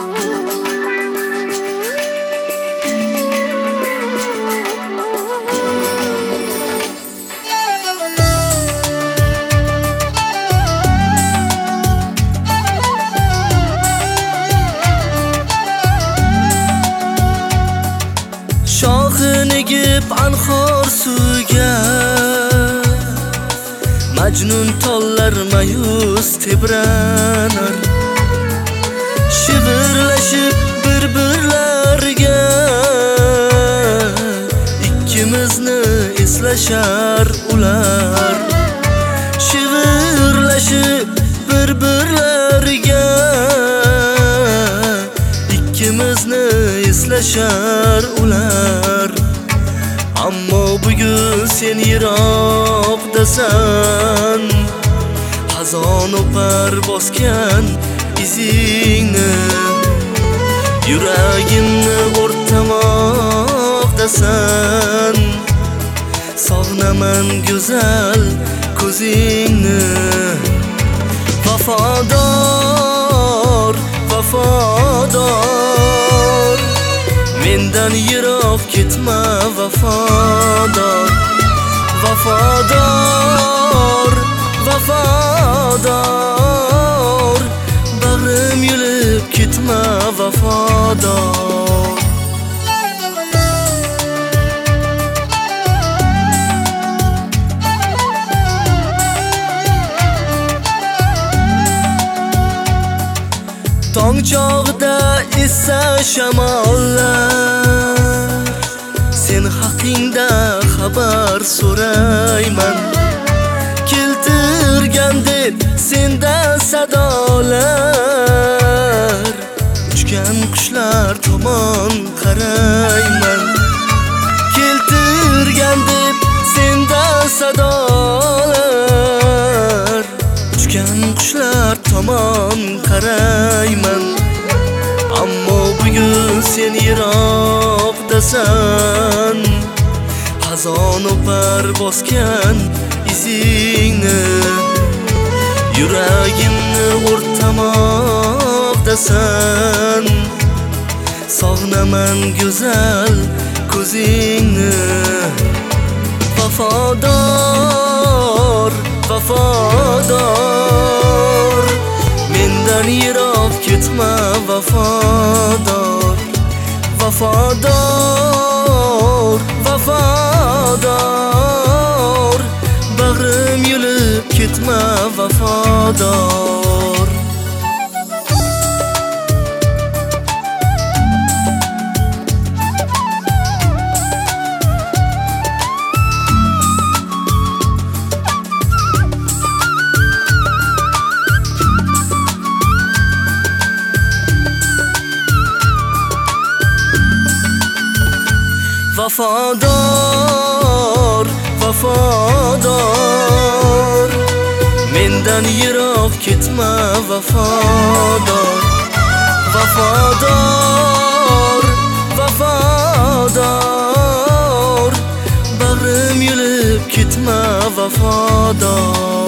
Shoxini gib anhor suvga Majnun tollar mayus tebranar Shivirlashib bir-birlarga Ikkimizni eslashar ular Shivirlashib bir-birlarga Ikkimizni eslashar ular Ammo bugun sen yiroqdasan Xazon o'par bosgan izingni Yuragimni o'rtamoqdasan Sog'naman go'zal ko'zingni Vafodor, vafodor Mendan yiroq ketma vafodor Vafodor, vafodor Bag'rim yulib ketma vafodor Tong chog'ida essa shamollar Sen haqingda xabar so'rayman Keltirgan deb sendan sadolar Uchgan qushlar tomon qarayman Keltirgan deb sendan sadolar Uchgan qushlar tomon qarayman Ammo bugun sen yiroqdasan Xazon o'par bosgan izingni Yuragimni o'rtamoqdasan Sog'naman go'zal ko'zingni Vafodor, vafodor Mendan yiroq ketma vafodor Vafodor, vafodor Bag'rim yulib ketma vafodor Vafodor, vafodor Mendan yiroq ketma vafodor Vafodor, vafodor Bag'rim yulib ketma vafodor